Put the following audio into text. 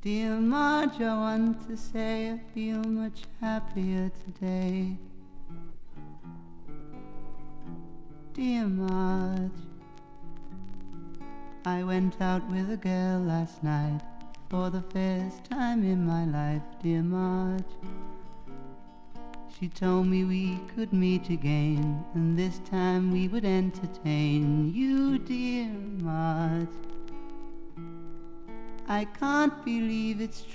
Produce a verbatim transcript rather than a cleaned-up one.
Dear Marge, I want to say I feel much happier today. Dear Marge, I went out with a girl last night for the first time in my life. Dear Marge, she told me we could meet again, and this time we would entertain you. Dear Marge, I can't believe it's